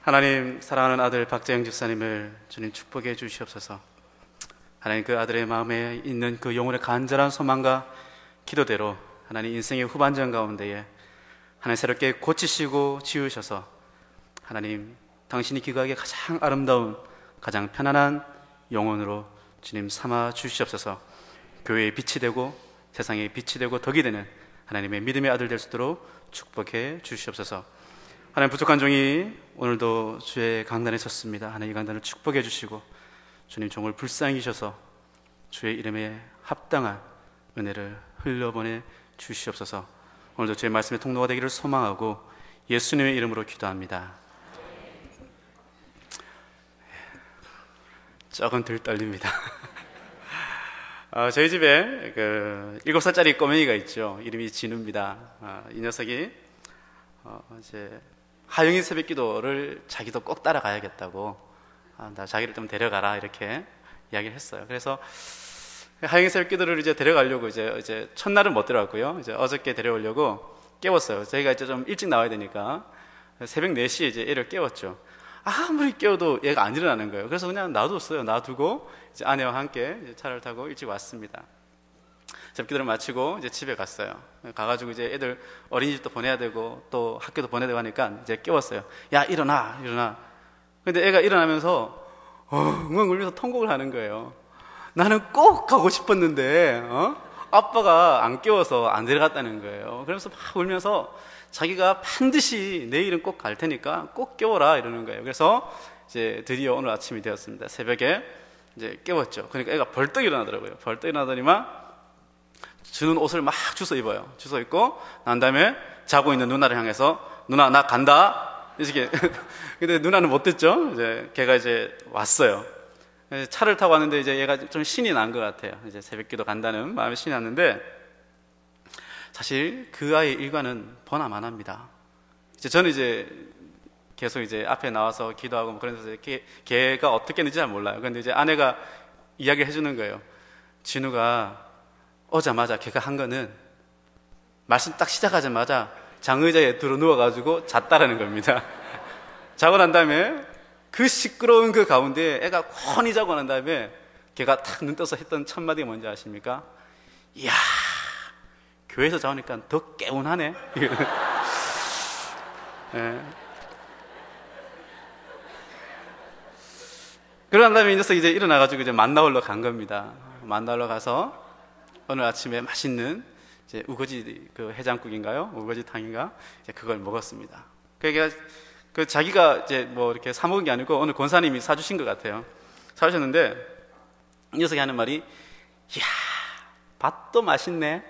하나님, 사랑하는 아들 박재영 집사님을 주님 축복해 주시옵소서. 하나님, 그 아들의 마음에 있는 그 영혼의 간절한 소망과 기도대로 하나님 인생의 후반전 가운데에 하나님 새롭게 고치시고 지으셔서 하나님 당신이 기거하기에 가장 아름다운 가장 편안한 영혼으로 주님 삼아 주시옵소서. 교회의 빛이 되고 세상의 빛이 되고 덕이 되는 하나님의 믿음의 아들 될 수 있도록 축복해 주시옵소서. 하나님, 부족한 종이 오늘도 주의 강단에 섰습니다. 하나님, 이 강단을 축복해 주시고 주님 종을 불쌍히 여기셔서 주의 이름에 합당한 은혜를 흘려보내 주시옵소서. 오늘도 주의 말씀의 통로가 되기를 소망하고 예수님의 이름으로 기도합니다. 조금 덜 떨립니다. 저희 집에 7살짜리 꼬맹이가 있죠. 이름이 진우입니다. 이 녀석이 이제 하영이 새벽 기도를 자기도 꼭 따라가야겠다고, 나 자기를 좀 데려가라 이렇게 이야기를 했어요. 그래서 하영이 새벽 기도를 이제 데려가려고 이제 첫날은 못 데려갔고요. 이제 어저께 데려오려고 깨웠어요. 저희가 이제 좀 일찍 나와야 되니까 새벽 4시에 이제 애를 깨웠죠. 아무리 깨워도 얘가 안 일어나는 거예요. 그래서 그냥 놔뒀어요. 놔두고 이제 아내와 함께 이제 차를 타고 일찍 왔습니다. 새벽기도를 마치고 이제 집에 갔어요. 가가지고 이제 애들 어린이집도 보내야 되고 또 학교도 보내야 되고 하니까 이제 깨웠어요. 야, 일어나. 근데 애가 일어나면서 엉엉 울면서 통곡을 하는 거예요. 나는 꼭 가고 싶었는데 아빠가 안 깨워서 안 데려갔다는 거예요. 그러면서 막 울면서 자기가 반드시 내일은 꼭 갈 테니까 꼭 깨워라 이러는 거예요. 그래서 이제 드디어 오늘 아침이 되었습니다. 새벽에 이제 깨웠죠. 그러니까 애가 벌떡 일어나더라고요. 벌떡 일어나더니만 주는 옷을 막 주워 입어요. 주워 입고 난 다음에 자고 있는 누나를 향해서 누나, 나 간다 이렇게. 근데 누나는 못 듣죠. 이제 걔가 이제 왔어요. 차를 타고 왔는데 이제 얘가 좀 신이 난 것 같아요. 이제 새벽기도 간다는 마음에 신이 났는데 사실 그 아이의 일과는 보나마납니다. 저는 이제 계속 이제 앞에 나와서 기도하고 뭐 그러면서 걔가 어떻게 했는지 잘 몰라요. 그런데 이제 아내가 이야기를 해주는 거예요. 진우가 오자마자 걔가 한 거는 말씀 딱 시작하자마자 장의자에 들어 누워가지고 잤다라는 겁니다. 자고 난 다음에 그 시끄러운 그 가운데 애가 훤히 자고 난 다음에 걔가 탁 눈 떠서 했던 첫 마디가 뭔지 아십니까? 이야, 교회에서 자오니까 더 개운하네. 네. 그러고 난 다음에 이 녀석이 이제 일어나가지고 이제 만나러 간 겁니다. 만나러 가서 오늘 아침에 맛있는 이제 우거지 그 해장국인가요? 우거지탕인가? 이제 그걸 먹었습니다. 그러니까 자기가 이제 뭐 이렇게 사 먹은 게 아니고 오늘 권사님이 사주신 것 같아요. 사주셨는데 이 녀석이 하는 말이, 이야, 밥도 맛있네.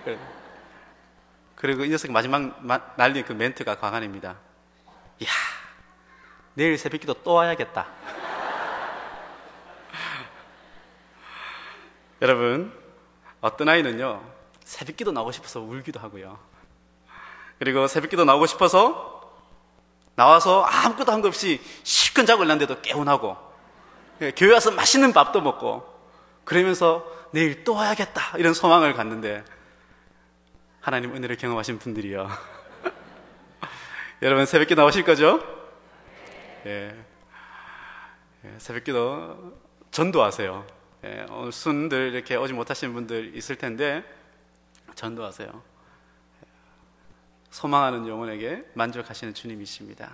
그리고 이 녀석이 마지막 날린 그 멘트가 광안입니다. 이야, 내일 새벽기도 또 와야겠다. 여러분, 어떤 아이는요 새벽기도 나오고 싶어서 울기도 하고요, 그리고 새벽기도 나오고 싶어서 나와서 아무것도 한 거 없이 실컷 자고 일어났는데도 개운하고, 교회 와서 맛있는 밥도 먹고 그러면서 내일 또 와야겠다 이런 소망을 갖는데, 하나님 은혜를 경험하신 분들이요 여러분 새벽기도 나오실 거죠? 새벽기도 전도하세요. 오늘 순들 이렇게 오지 못하시는 분들 있을 텐데 전도하세요. 소망하는 영혼에게 만족하시는 주님이십니다.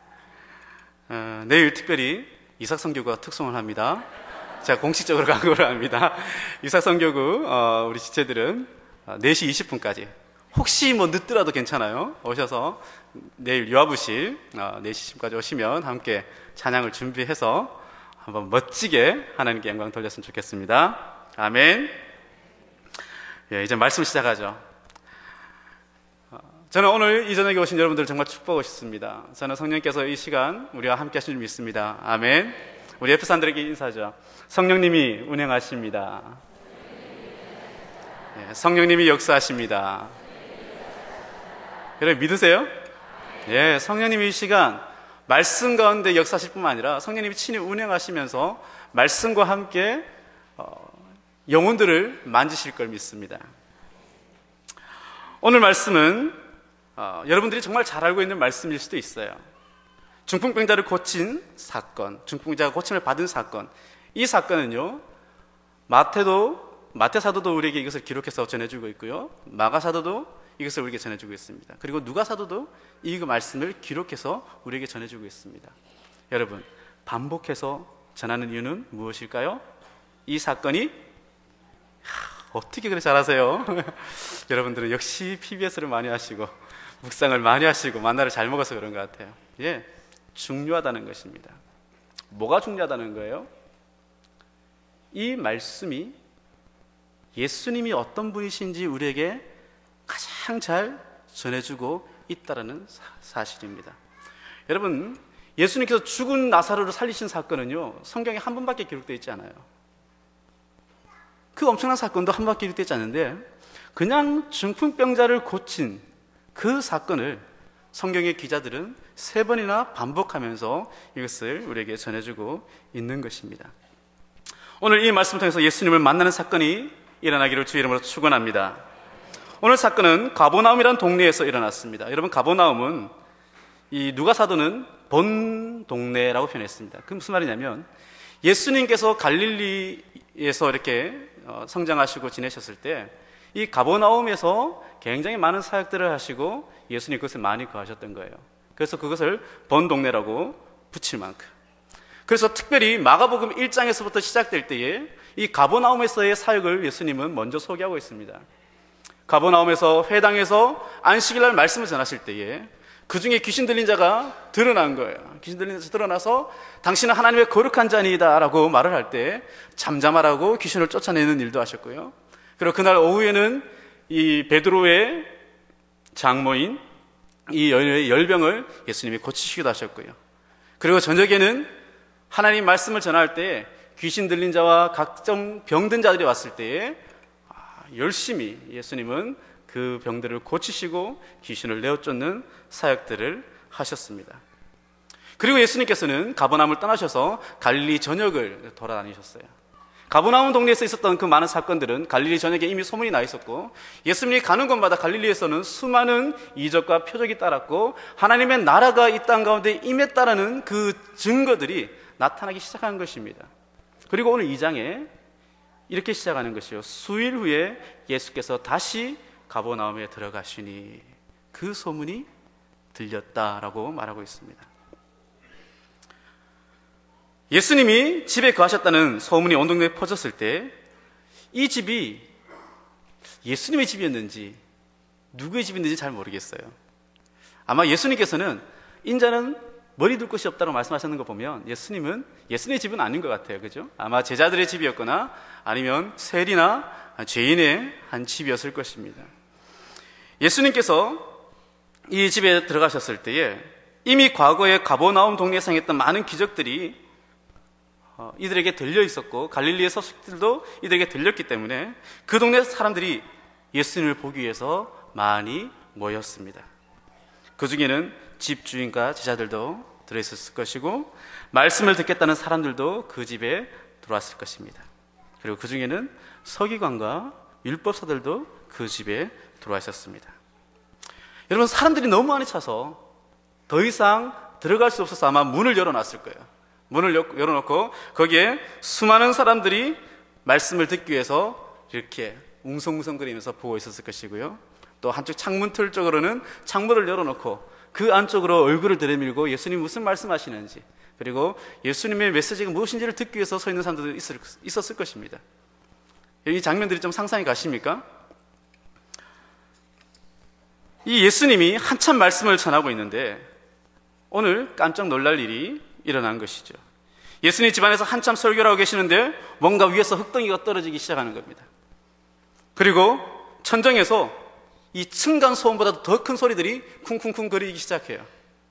내일 특별히 이삭선교구가 특송을 합니다. 제가 공식적으로 강구를 합니다. 이삭선교구 우리 지체들은 4시 20분까지 혹시 뭐 늦더라도 괜찮아요. 오셔서 내일 유아부실 4시 10분까지 오시면 함께 찬양을 준비해서 한번 멋지게 하나님께 영광 돌렸으면 좋겠습니다. 아멘. 이제 말씀 시작하죠. 저는 오늘 이 저녁에 오신 여러분들 정말 축복하고 싶습니다. 저는 성령께서 이 시간 우리와 함께 하신 줄 믿습니다. 아멘. 우리 옆에 사람들에게 인사하죠. 성령님이 운행하십니다. 성령님이 역사하십니다. 여러분 믿으세요? 성령님이 이 시간 말씀 가운데 역사하실 뿐만 아니라 성령님이 친히 운행하시면서 말씀과 함께 영혼들을 만지실 걸 믿습니다. 오늘 말씀은 여러분들이 정말 잘 알고 있는 말씀일 수도 있어요. 중풍병자를 고친 사건, 중풍병자가 고침을 받은 사건, 이 사건은요, 마태사도도 우리에게 이것을 기록해서 전해주고 있고요, 마가사도도 이것을 우리에게 전해주고 있습니다. 그리고 누가사도도 이 말씀을 기록해서 우리에게 전해주고 있습니다. 여러분, 반복해서 전하는 이유는 무엇일까요? 이 사건이 어떻게 그렇게 잘하세요? 여러분들은 역시 PBS를 많이 하시고 묵상을 많이 하시고 만나를 잘 먹어서 그런 것 같아요. 예, 중요하다는 것입니다. 뭐가 중요하다는 거예요? 이 말씀이 예수님이 어떤 분이신지 우리에게 가장 잘 전해주고 있다는 사실입니다. 여러분, 예수님께서 죽은 나사로를 살리신 사건은요, 성경에 한 번밖에 기록되어 있지 않아요. 그 엄청난 사건도 한 번밖에 기록되어 있지 않는데, 그냥 중풍병자를 고친 그 사건을 성경의 기자들은 3번이나 반복하면서 이것을 우리에게 전해주고 있는 것입니다. 오늘 이 말씀을 통해서 예수님을 만나는 사건이 일어나기를 주의 이름으로 축원합니다. 오늘 사건은 가버나움이라는 동네에서 일어났습니다. 여러분, 가버나움은 이 누가사도는 본 동네라고 표현했습니다. 그 무슨 말이냐면, 예수님께서 갈릴리에서 이렇게 성장하시고 지내셨을 때 이 가버나움에서 굉장히 많은 사역들을 하시고 예수님 그것을 많이 구하셨던 거예요. 그래서 그것을 본 동네라고 붙일 만큼, 그래서 특별히 마가복음 1장에서부터 시작될 때에 이 가버나움에서의 사역을 예수님은 먼저 소개하고 있습니다. 가버나움에서 회당에서 안식일날 말씀을 전하실 때에 그 중에 귀신 들린 자가 드러난 거예요. 귀신 들린 자가 드러나서 당신은 하나님의 거룩한 자니이다 라고 말을 할 때 잠잠하라고 귀신을 쫓아내는 일도 하셨고요. 그리고 그날 오후에는 이 베드로의 장모인 이 열병을 예수님이 고치시기도 하셨고요. 그리고 저녁에는 하나님 말씀을 전할 때 귀신 들린 자와 각종 병든 자들이 왔을 때에 열심히 예수님은 그 병들을 고치시고 귀신을 내어쫓는 사역들을 하셨습니다. 그리고 예수님께서는 가버나움을 떠나셔서 갈릴리 전역을 돌아다니셨어요. 가버나움 동네에서 있었던 그 많은 사건들은 갈릴리 전역에 이미 소문이 나 있었고, 예수님이 가는 곳마다 갈릴리에서는 수많은 이적과 표적이 따랐고 하나님의 나라가 이 땅 가운데 임했다라는 그 증거들이 나타나기 시작한 것입니다. 그리고 오늘 2장에 이렇게 시작하는 것이요, 수일 후에 예수께서 다시 가버나움에 들어가시니 그 소문이 들렸다라고 말하고 있습니다. 예수님이 집에 거하셨다는 소문이 온 동네에 퍼졌을 때 이 집이 예수님의 집이었는지 누구의 집이었는지 잘 모르겠어요. 아마 예수님께서는 인자는 머리 둘 곳이 없다고 말씀하셨는 거 보면 예수님의 집은 아닌 것 같아요. 그죠? 아마 제자들의 집이었거나 아니면 세리나 죄인의 한 집이었을 것입니다. 예수님께서 이 집에 들어가셨을 때에 이미 과거에 가버나움 동네에서 행했던 많은 기적들이 이들에게 들려 있었고 갈릴리의 서식들도 이들에게 들렸기 때문에 그 동네 사람들이 예수님을 보기 위해서 많이 모였습니다. 그 중에는 집주인과 제자들도 들어있었을 것이고 말씀을 듣겠다는 사람들도 그 집에 들어왔을 것입니다. 그리고 그 중에는 서기관과 율법사들도 그 집에 들어와 있었습니다. 여러분, 사람들이 너무 많이 차서 더 이상 들어갈 수 없어서 아마 문을 열어놨을 거예요. 문을 열어놓고 거기에 수많은 사람들이 말씀을 듣기 위해서 이렇게 웅성웅성거리면서 보고 있었을 것이고요. 또 한쪽 창문 틀 쪽으로는 창문을 열어놓고 그 안쪽으로 얼굴을 들이밀고 예수님 무슨 말씀하시는지, 그리고 예수님의 메시지가 무엇인지를 듣기 위해서 서 있는 사람들도 있었을 것입니다. 이 장면들이 좀 상상이 가십니까? 이 예수님이 한참 말씀을 전하고 있는데 오늘 깜짝 놀랄 일이 일어난 것이죠. 예수님 집안에서 한참 설교를 하고 계시는데 뭔가 위에서 흙덩이가 떨어지기 시작하는 겁니다. 그리고 천정에서 이 층간 소음보다 더 큰 소리들이 쿵쿵쿵 거리기 시작해요.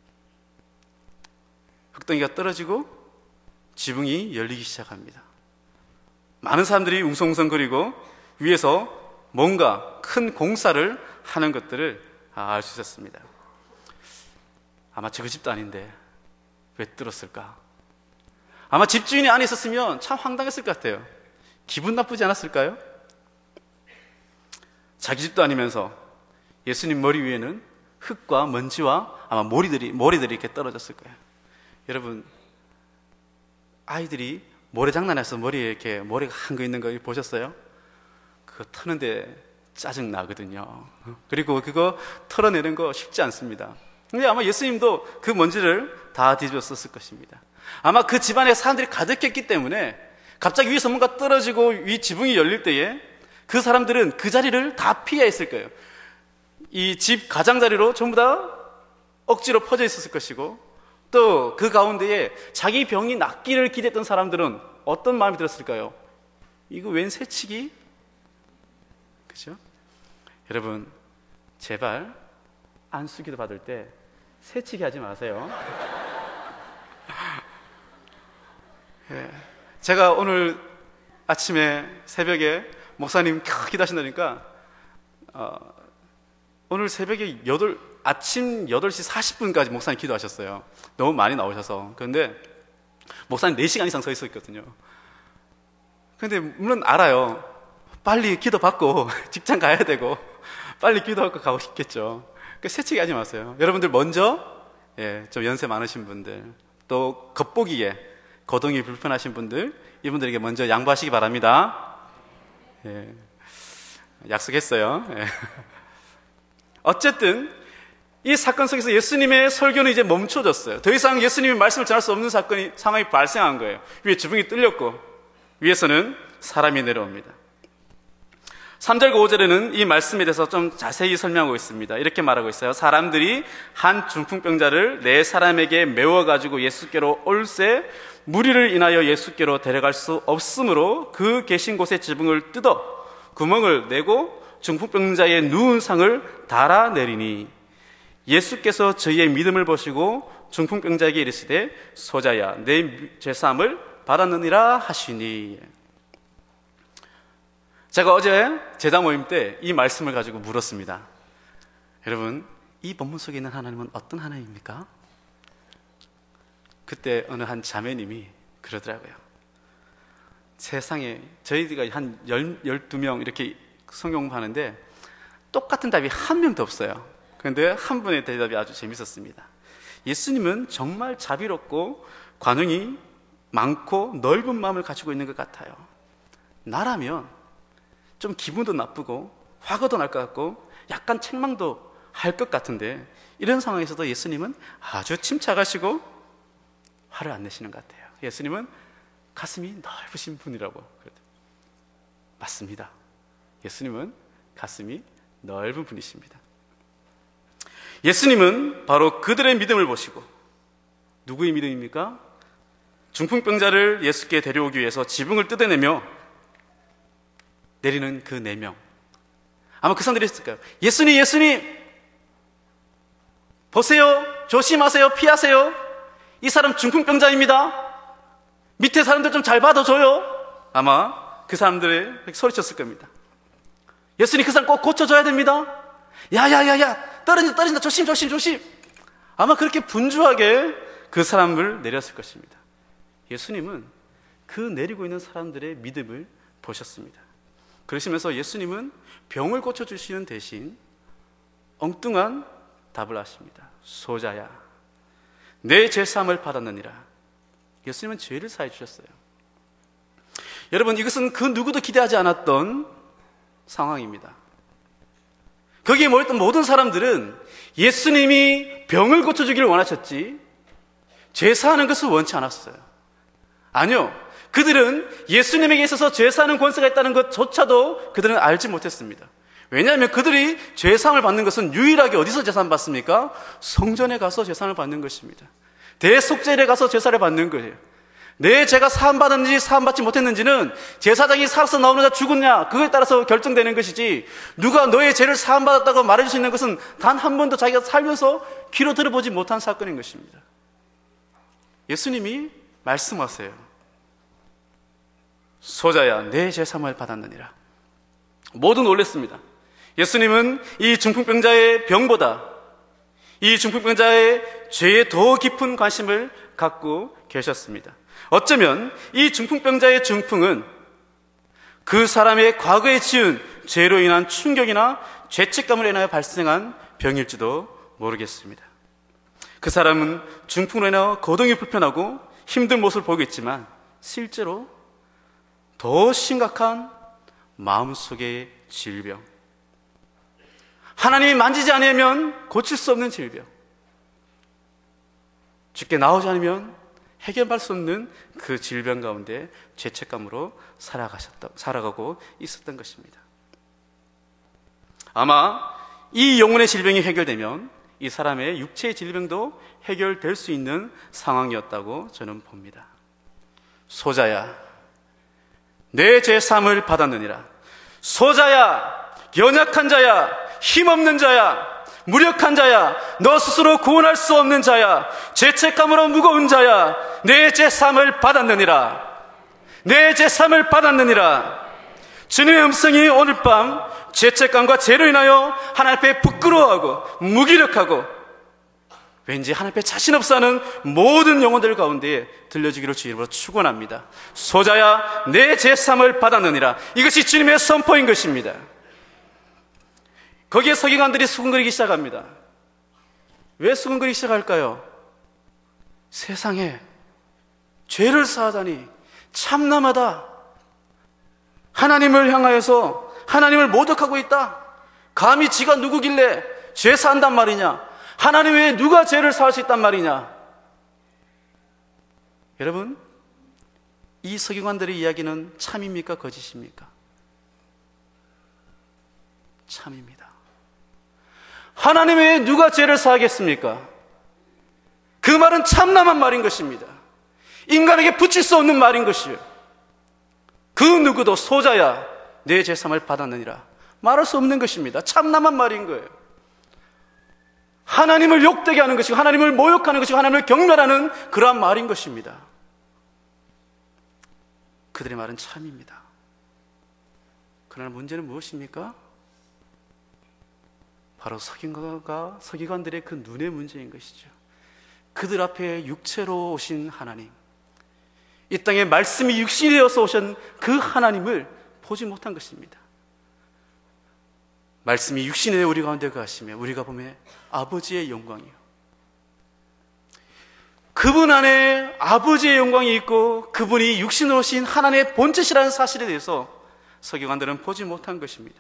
흙덩이가 떨어지고 지붕이 열리기 시작합니다. 많은 사람들이 웅성웅성거리고 위에서 뭔가 큰 공사를 하는 것들을 알 수 있었습니다. 아마 저 집도 아닌데 왜 뚫었을까? 아마 집주인이 안에 있었으면 참 황당했을 것 같아요. 기분 나쁘지 않았을까요? 자기 집도 아니면서 예수님 머리 위에는 흙과 먼지와 아마 모리들이 이렇게 떨어졌을 거예요. 여러분, 아이들이 모래장난해서 머리에 이렇게 모래가 한 거 있는 거 보셨어요? 그거 터는데 짜증 나거든요. 그리고 그거 털어내는 거 쉽지 않습니다. 근데 아마 예수님도 그 먼지를 다 뒤집었을 것입니다. 아마 그 집안에 사람들이 가득했기 때문에 갑자기 위에서 뭔가 떨어지고 위 지붕이 열릴 때에 그 사람들은 그 자리를 다 피해 있을 거예요. 이 집 가장자리로 전부 다 억지로 퍼져 있었을 것이고, 또 그 가운데에 자기 병이 낫기를 기대했던 사람들은 어떤 마음이 들었을까요? 이거 웬 새치기? 그죠? 여러분, 제발 안수기도 받을 때 새치기 하지 마세요. 예. 제가 오늘 아침에 새벽에 목사님 기도하신다니까 오늘 새벽에 아침 8시 40분까지 목사님 기도하셨어요. 너무 많이 나오셔서. 그런데 목사님 4시간 이상 서 있었거든요. 그런데 물론 알아요. 빨리 기도받고 직장 가야 되고 빨리 기도하고 가고 싶겠죠. 그러니까 새치기 하지 마세요. 여러분들 먼저 좀 연세 많으신 분들, 또 겉보기에 거동이 불편하신 분들, 이분들에게 먼저 양보하시기 바랍니다. 약속했어요. 어쨌든 이 사건 속에서 예수님의 설교는 이제 멈춰졌어요. 더 이상 예수님의 말씀을 전할 수 없는 상황이 발생한 거예요. 위에 지붕이 뚫렸고 위에서는 사람이 내려옵니다. 3절과 5절에는 이 말씀에 대해서 좀 자세히 설명하고 있습니다. 이렇게 말하고 있어요. 사람들이 한 중풍병자를 네 사람에게 메워가지고 예수께로 올세 무리를 인하여 예수께로 데려갈 수 없으므로 그 계신 곳의 지붕을 뜯어 구멍을 내고 중풍병자의 누운 상을 달아내리니 예수께서 저희의 믿음을 보시고 중풍병자에게 이르시되 소자야 내 죄사함을 받았느니라 하시니. 제가 어제 제자 모임 때 이 말씀을 가지고 물었습니다. 여러분, 이 본문 속에 있는 하나님은 어떤 하나님입니까? 그때 어느 한 자매님이 그러더라고요. 세상에 저희가 한 12명 이렇게 성경 공부하는데 똑같은 답이 한 명도 없어요. 그런데 한 분의 대답이 아주 재밌었습니다. 예수님은 정말 자비롭고 관용이 많고 넓은 마음을 가지고 있는 것 같아요. 나라면 좀 기분도 나쁘고 화가 날 것 같고 약간 책망도 할 것 같은데 이런 상황에서도 예수님은 아주 침착하시고 화를 안 내시는 것 같아요. 예수님은 가슴이 넓으신 분이라고 그러더라고요. 맞습니다. 예수님은 가슴이 넓은 분이십니다. 예수님은 바로 그들의 믿음을 보시고, 누구의 믿음입니까? 중풍병자를 예수께 데려오기 위해서 지붕을 뜯어내며 내리는 그 4명. 아마 그 사람들이 했을까요? 예수님 보세요, 조심하세요, 피하세요. 이 사람 중풍병자입니다. 밑에 사람들 좀 잘 받아줘요. 아마 그 사람들이 소리쳤을 겁니다. 예수님 그 사람 꼭 고쳐줘야 됩니다. 야야야야, 떨어진다, 조심. 아마 그렇게 분주하게 그 사람을 내렸을 것입니다. 예수님은 그 내리고 있는 사람들의 믿음을 보셨습니다. 그러시면서 예수님은 병을 고쳐주시는 대신 엉뚱한 답을 하십니다. 소자야, 내 죄사함을 받았느니라. 예수님은 죄를 사해 주셨어요. 여러분, 이것은 그 누구도 기대하지 않았던 상황입니다. 거기에 모였던 모든 사람들은 예수님이 병을 고쳐주기를 원하셨지 죄사하는 것을 원치 않았어요. 아니요, 그들은 예수님에게 있어서 죄사하는 권세가 있다는 것조차도 그들은 알지 못했습니다. 왜냐하면 그들이 죄사함을 받는 것은 유일하게 어디서 죄사함을 받습니까? 성전에 가서 죄사함을 받는 것입니다. 대속죄일에 가서 제사를 받는 거예요. 내 죄가 사함받았는지 사함받지 못했는지는 제사장이 살아서 나오느냐 죽었냐, 그거에 따라서 결정되는 것이지, 누가 너의 죄를 사함받았다고 말해줄 수 있는 것은 단 한 번도 자기가 살면서 귀로 들어보지 못한 사건인 것입니다. 예수님이 말씀하세요. 소자야, 내 죄사함을 받았느니라. 모두 놀랐습니다. 예수님은 이 중풍병자의 병보다 이 중풍병자의 죄에 더 깊은 관심을 갖고 계셨습니다. 어쩌면 이 중풍병자의 중풍은 그 사람의 과거에 지은 죄로 인한 충격이나 죄책감을 인하여 발생한 병일지도 모르겠습니다. 그 사람은 중풍으로 인하여 거동이 불편하고 힘든 모습을 보이고 있지만 실제로 더 심각한 마음속의 질병, 하나님이 만지지 않으면 고칠 수 없는 질병, 주께 나오지 않으면 해결할 수 없는 그 질병 가운데 죄책감으로 살아가고 있었던 것입니다. 아마 이 영혼의 질병이 해결되면 이 사람의 육체의 질병도 해결될 수 있는 상황이었다고 저는 봅니다. 소자야, 내 죄사함을 받았느니라. 소자야, 연약한 자야, 힘없는 자야, 무력한 자야, 너 스스로 구원할 수 없는 자야, 죄책감으로 무거운 자야, 내 죄사함을 받았느니라. 내 죄사함을 받았느니라. 주님의 음성이 오늘 밤 죄책감과 죄로 인하여 하나님 앞에 부끄러워하고 무기력하고 왠지 하나님 앞에 자신 없어하는 모든 영혼들 가운데 들려주기를 주님으로 축원합니다. 소자야, 내 죄사함을 받았느니라. 이것이 주님의 선포인 것입니다. 거기에 서기관들이 수군거리기 시작합니다. 왜 수군거리기 시작할까요? 세상에 죄를 사하다니 참남하다. 하나님을 향하여서 하나님을 모독하고 있다. 감히 지가 누구길래 죄 사한단 말이냐? 하나님 외에 누가 죄를 사할 수 있단 말이냐? 여러분, 이 서기관들의 이야기는 참입니까? 거짓입니까? 참입니다. 하나님 외에 누가 죄를 사하겠습니까? 그 말은 참남한 말인 것입니다. 인간에게 붙일 수 없는 말인 것이에요. 그 누구도 소자야, 내 죄사함을 받았느니라 말할 수 없는 것입니다. 참남한 말인 거예요. 하나님을 욕되게 하는 것이고 하나님을 모욕하는 것이고 하나님을 경멸하는 그러한 말인 것입니다. 그들의 말은 참입니다. 그러나 문제는 무엇입니까? 바로 서기관들의 그 눈의 문제인 것이죠. 그들 앞에 육체로 오신 하나님, 이 땅에 말씀이 육신이 되어서 오신 그 하나님을 보지 못한 것입니다. 말씀이 육신이 되어 우리 가운데 거하시며 우리가 보면 아버지의 영광이요, 그분 안에 아버지의 영광이 있고 그분이 육신으로 오신 하나님의 본체시라는 사실에 대해서 서기관들은 보지 못한 것입니다.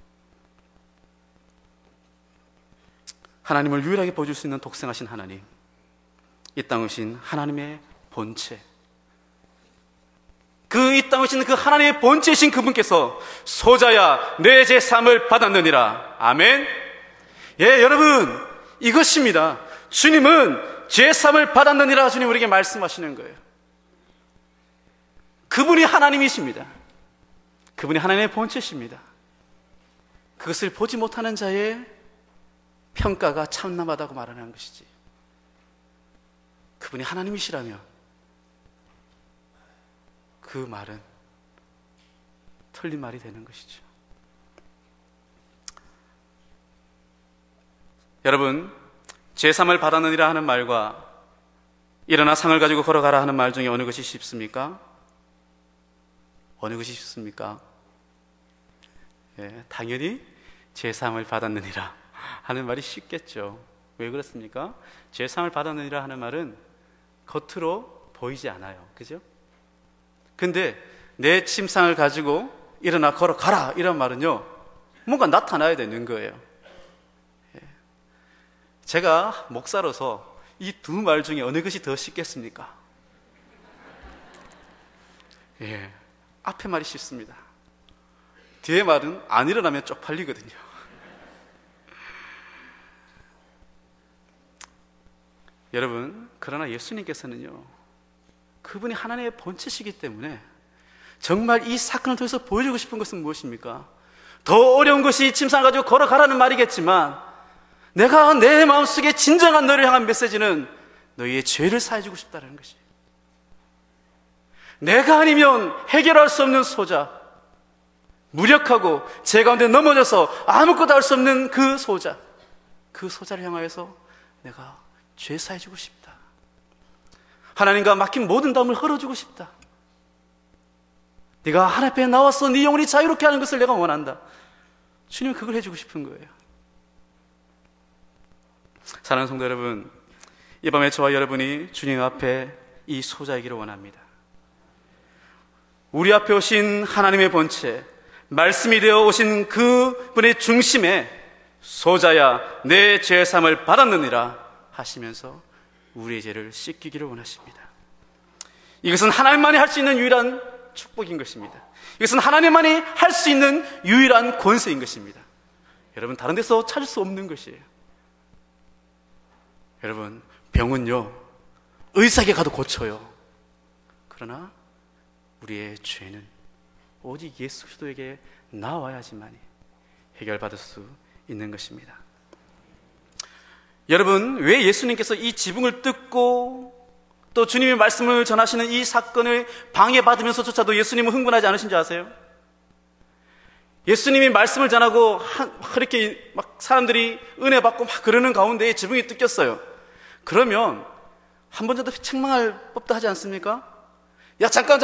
하나님을 유일하게 보여줄 수 있는 독생하신 하나님, 이 땅에 오신 하나님의 본체, 이 땅에 오신 그 하나님의 본체이신 그분께서 소자야, 내 죄사함을 받았느니라. 아멘. 예, 여러분, 이것입니다. 주님은 죄사함을 받았느니라 주님 우리에게 말씀하시는 거예요. 그분이 하나님이십니다. 그분이 하나님의 본체십니다. 그것을 보지 못하는 자의 평가가 참남하다고 말하는 것이지, 그분이 하나님이시라면 그 말은 틀린 말이 되는 것이죠. 여러분, 죄사함을 받았느니라 하는 말과 일어나 상을 가지고 걸어가라 하는 말 중에 어느 것이 쉽습니까? 어느 것이 쉽습니까? 예, 당연히 죄사함을 받았느니라 하는 말이 쉽겠죠. 왜 그렇습니까? 죄사함을 받았느니라 하는 말은 겉으로 보이지 않아요. 그죠? 근데 내 침상을 가지고 일어나 걸어가라 이런 말은요, 뭔가 나타나야 되는 거예요. 예. 제가 목사로서 이 두 말 중에 어느 것이 더 쉽겠습니까? 예, 앞에 말이 쉽습니다. 뒤에 말은 안 일어나면 쪽팔리거든요. 여러분, 그러나 예수님께서는요, 그분이 하나님의 본체시기 때문에 정말 이 사건을 통해서 보여주고 싶은 것은 무엇입니까? 더 어려운 것이 침상을 가지고 걸어가라는 말이겠지만, 내가 내 마음속에 진정한 너를 향한 메시지는 너희의 죄를 사해주고 싶다는 것이에요. 내가 아니면 해결할 수 없는 소자, 무력하고 죄 가운데 넘어져서 아무것도 할 수 없는 그 소자, 그 소자를 향하여서 내가 죄 사해주고 싶다. 하나님과 막힌 모든 담을 흘러주고 싶다. 네가 하나님 앞에 나와서 네 영혼이 자유롭게 하는 것을 내가 원한다. 주님은 그걸 해주고 싶은 거예요. 사랑하는 성도 여러분, 이 밤에 저와 여러분이 주님 앞에 이 소자이기를 원합니다. 우리 앞에 오신 하나님의 본체, 말씀이 되어 오신 그분의 중심에 소자야 내 죄사함을 받았느니라 하시면서 우리의 죄를 씻기기를 원하십니다. 이것은 하나님만이 할 수 있는 유일한 축복인 것입니다. 이것은 하나님만이 할 수 있는 유일한 권세인 것입니다. 여러분, 다른 데서 찾을 수 없는 것이에요. 여러분, 병은요 의사에게 가도 고쳐요. 그러나 우리의 죄는 오직 예수 그리스도에게 나와야지만이 해결받을 수 있는 것입니다. 여러분, 왜 예수님께서 이 지붕을 뜯고 또 주님의 말씀을 전하시는 이 사건을 방해받으면서조차도 예수님은 흥분하지 않으신지 아세요? 예수님이 말씀을 전하고 그렇게 막 사람들이 은혜 받고 막 그러는 가운데 지붕이 뜯겼어요. 그러면 한 번 정도 책망할 법도 하지 않습니까? 야, 잠깐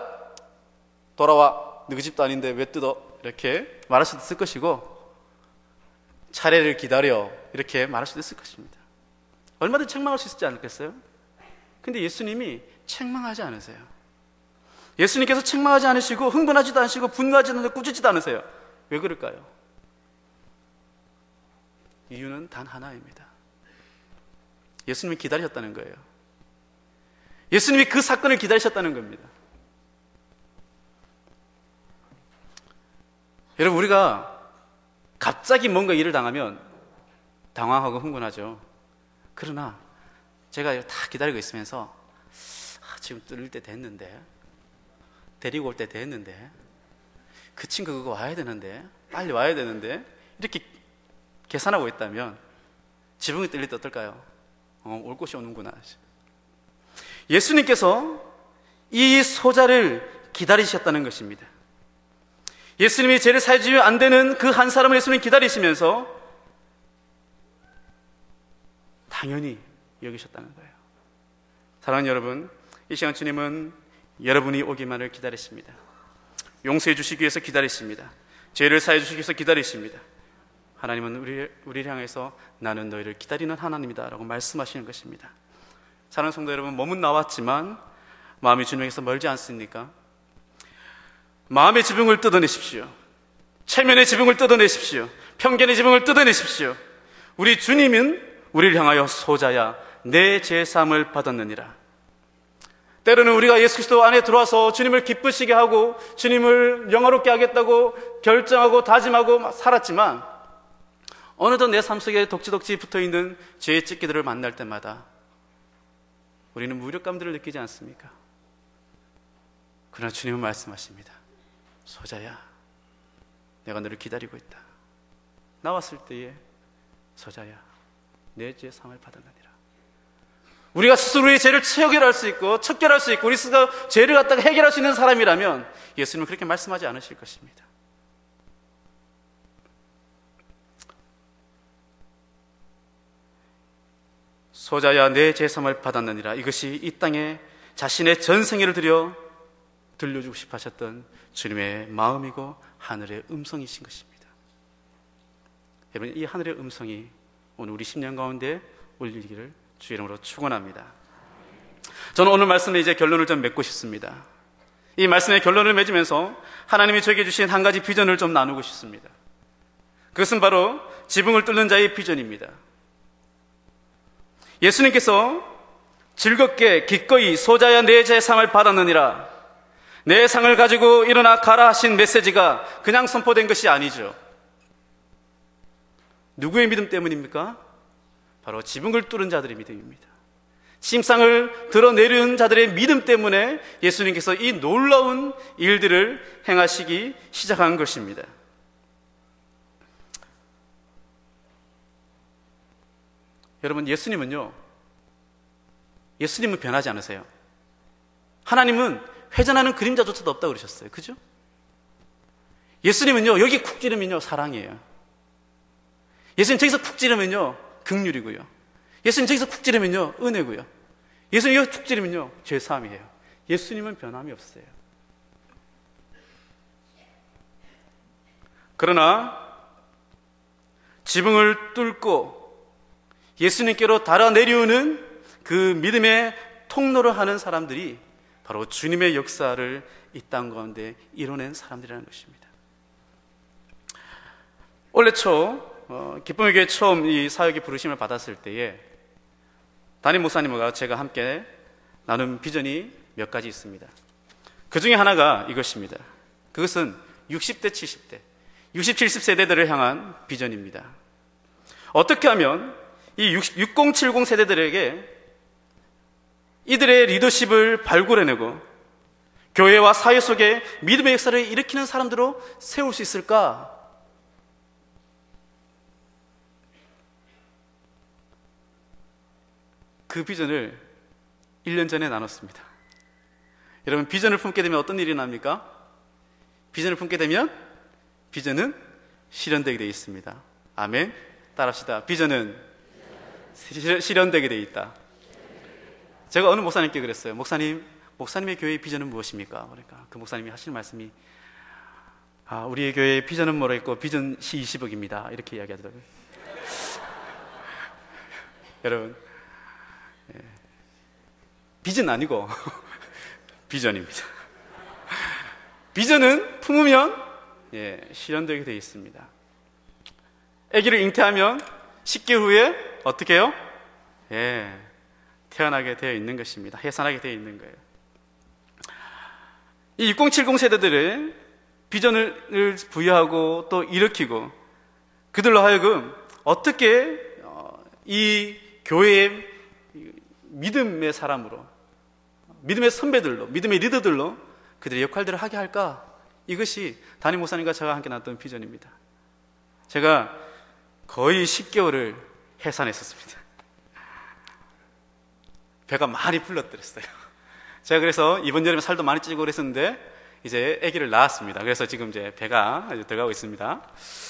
돌아와. 너희 집도 아닌데 왜 뜯어? 이렇게 말할 수도 있을 것이고, 차례를 기다려 이렇게 말할 수도 있을 것입니다. 얼마든지 책망할 수 있지 않겠어요? 근데 예수님이 책망하지 않으세요. 예수님께서 책망하지 않으시고 흥분하지도 않으시고 분노하지도 않으시고 꾸짖지도 않으세요. 왜 그럴까요? 이유는 단 하나입니다. 예수님이 기다리셨다는 거예요. 예수님이 그 사건을 기다리셨다는 겁니다. 여러분, 우리가 갑자기 뭔가 일을 당하면 당황하고 흥분하죠. 그러나 제가 다 기다리고 있으면서 지금 뚫릴 때 됐는데, 데리고 올 때 됐는데, 그 친구 그거 와야 되는데, 빨리 와야 되는데, 이렇게 계산하고 있다면 지붕이 뚫릴 때 어떨까요? 올 곳이 오는구나. 예수님께서 이 소자를 기다리셨다는 것입니다. 예수님이 죄를 사해 주면 안 되는 그 한 사람을 예수님이 기다리시면서 당연히 여기셨다는 거예요. 사랑하는 여러분, 이 시간 주님은 여러분이 오기만을 기다리십니다. 용서해 주시기 위해서 기다리십니다. 죄를 사해 주시기 위해서 기다리십니다. 하나님은 우리를 향해서 나는 너희를 기다리는 하나님이다 라고 말씀하시는 것입니다. 사랑하는 성도 여러분, 몸은 나왔지만 마음이 주님에게서 멀지 않습니까? 마음의 지붕을 뜯어내십시오. 체면의 지붕을 뜯어내십시오. 편견의 지붕을 뜯어내십시오. 우리 주님은 우리를 향하여 소자야 내 죄사함을 받았느니라. 때로는 우리가 예수 그리스도 안에 들어와서 주님을 기쁘시게 하고 주님을 영화롭게 하겠다고 결정하고 다짐하고 살았지만 어느덧 내 삶 속에 덕지덕지 붙어있는 죄의 찢기들을 만날 때마다 우리는 무력감들을 느끼지 않습니까? 그러나 주님은 말씀하십니다. 소자야, 내가 너를 기다리고 있다. 나왔을 때에 소자야, 내 죄의 사함을 받았느니라. 우리가 스스로의 죄를 해결할 수 있고 척결할 수 있고 우리 스스로 죄를 갖다가 해결할 수 있는 사람이라면 예수님은 그렇게 말씀하지 않으실 것입니다. 소자야 내 죄사함을 받았느니라. 이것이 이 땅에 자신의 전생애를 들려주고 싶어 하셨던 주님의 마음이고 하늘의 음성이신 것입니다. 여러분, 이 하늘의 음성이 오늘 우리 심령 가운데 울리기를 주의 이름으로 축원합니다. 저는 오늘 말씀에 이제 결론을 좀 맺고 싶습니다. 이 말씀의 결론을 맺으면서 하나님이 저에게 주신 한 가지 비전을 좀 나누고 싶습니다. 그것은 바로 지붕을 뚫는 자의 비전입니다. 예수님께서 즐겁게 기꺼이 소자야 내 죄사함을 받았느니라, 내 상을 가지고 일어나 가라 하신 메시지가 그냥 선포된 것이 아니죠. 누구의 믿음 때문입니까? 바로 지붕을 뚫은 자들의 믿음입니다. 침상을 드러내려는 자들의 믿음 때문에 예수님께서 이 놀라운 일들을 행하시기 시작한 것입니다. 여러분, 예수님은 변하지 않으세요. 하나님은 회전하는 그림자조차도 없다고 그러셨어요. 그죠? 예수님은요, 여기 쿡 찌르면요, 사랑이에요. 예수님 저기서 쿡 찌르면요, 긍휼이고요. 예수님 저기서 쿡 찌르면요, 은혜고요. 예수님 여기 쿡 찌르면요, 죄사함이에요. 예수님은 변함이 없어요. 그러나 지붕을 뚫고 예수님께로 달아내려오는 그 믿음의 통로를 하는 사람들이 바로 주님의 역사를 이 땅 가운데 이뤄낸 사람들이라는 것입니다. 올해 초 기쁨의 교회 처음 이 사역의 부르심을 받았을 때에 담임 목사님과 제가 함께 나눈 비전이 몇 가지 있습니다. 그 중에 하나가 이것입니다. 그것은 60대, 70대, 60, 70세대들을 향한 비전입니다. 어떻게 하면 이 60, 70 세대들에게 이들의 리더십을 발굴해내고 교회와 사회 속에 믿음의 역사를 일으키는 사람들로 세울 수 있을까? 그 비전을 1년 전에 나눴습니다. 여러분, 비전을 품게 되면 어떤 일이 납니까? 비전을 품게 되면 비전은 실현되게 되어 있습니다. 아멘. 따라합시다. 비전은 실현되게 되어 있다. 제가 어느 목사님께 그랬어요. 목사님의 교회의 비전은 무엇입니까? 그러니까 그 목사님이 하시는 말씀이 우리의 교회의 비전은 뭐라고 비전 시 20억입니다. 이렇게 이야기하더라고요. 여러분, 비전 아니고 비전입니다. 비전은 품으면 실현되게 되어 있습니다. 아기를 잉태하면 10개월 후에 어떻게 해요? 태어나게 되어 있는 것입니다. 해산하게 되어 있는 거예요. 이 6070 세대들의 비전을 부여하고 또 일으키고 그들로 하여금 어떻게 이 교회의 믿음의 사람으로, 믿음의 선배들로, 믿음의 리더들로 그들의 역할들을 하게 할까? 이것이 담임 목사님과 제가 함께 나눴던 비전입니다. 제가 거의 10개월을 해산했었습니다. 배가 많이 불렀더랬어요. 제가 그래서 이번 여름에 살도 많이 찌고 그랬었는데 이제 아기를 낳았습니다. 그래서 지금 이제 배가 이제 들어가고 있습니다.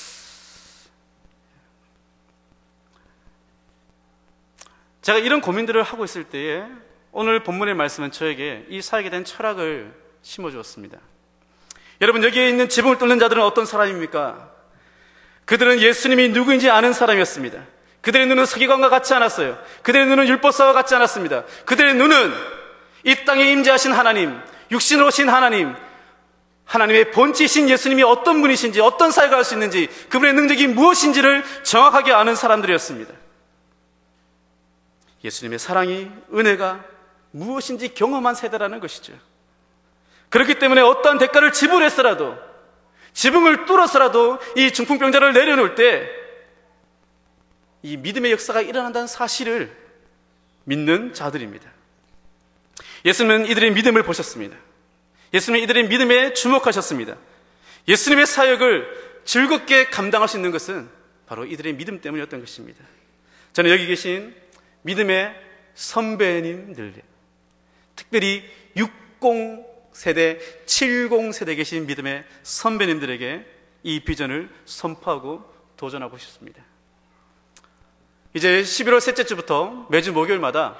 제가 이런 고민들을 하고 있을 때에 오늘 본문의 말씀은 저에게 이 사역에 대한 철학을 심어주었습니다. 여러분, 여기에 있는 지붕을 뚫는 자들은 어떤 사람입니까? 그들은 예수님이 누구인지 아는 사람이었습니다. 그들의 눈은 서기관과 같지 않았어요. 그들의 눈은 율법사와 같지 않았습니다. 그들의 눈은 이 땅에 임재하신 하나님, 육신으로 오신 하나님, 하나님의 본체이신 예수님이 어떤 분이신지, 어떤 사역을 할 수 있는지, 그분의 능력이 무엇인지를 정확하게 아는 사람들이었습니다. 예수님의 사랑이, 은혜가 무엇인지 경험한 세대라는 것이죠. 그렇기 때문에 어떠한 대가를 지불했더라도, 지붕을 뚫어서라도 이 중풍병자를 내려놓을 때 이 믿음의 역사가 일어난다는 사실을 믿는 자들입니다. 예수님은 이들의 믿음을 보셨습니다. 예수님은 이들의 믿음에 주목하셨습니다. 예수님의 사역을 즐겁게 감당할 수 있는 것은 바로 이들의 믿음 때문이었던 것입니다. 저는 여기 계신 믿음의 선배님들, 특별히 60세대, 70세대에 계신 믿음의 선배님들에게 이 비전을 선포하고 도전하고 싶습니다. 이제 11월 셋째 주부터 매주 목요일마다